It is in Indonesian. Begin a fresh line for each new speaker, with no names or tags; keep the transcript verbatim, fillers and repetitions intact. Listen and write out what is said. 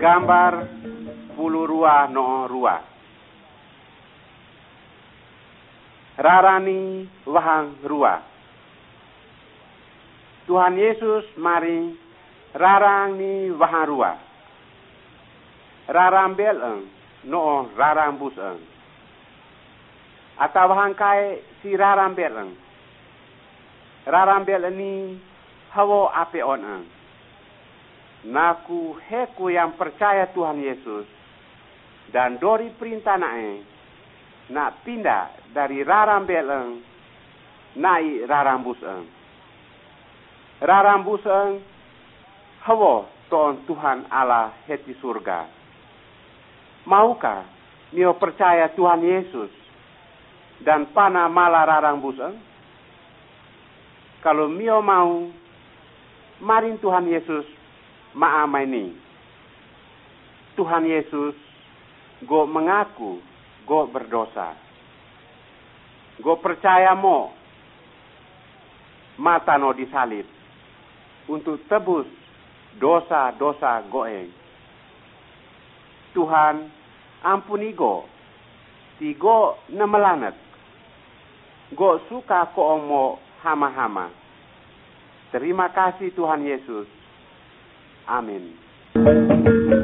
Gambar puluh rua no rua. Rarani wahang rua. Tuhan Yesus mari rarang ni wahang rua. Rarang bel eng no rarang bus eng. Ata wahang kai si rarang bel eng. Rarang bel ni hawo ape on eng. Naku heku yang percaya Tuhan Yesus dan dori perintah nae nak pindah dari rarang beleng naik rarang buseng. Rarang buseng hawo ton Tuhan Allah heti surga. Maukah mio percaya Tuhan Yesus dan pana mala rarang buseng? Kalau mio mau, marin Tuhan Yesus maamai ni. Tuhan Yesus go mengaku go berdosa. Go percaya mo mata no disalib untuk tebus dosa-dosa goeng. Tuhan ampuni go ti go nemelanet. Go suka ko mo hama-hama. Terima kasih Tuhan Yesus. Amin.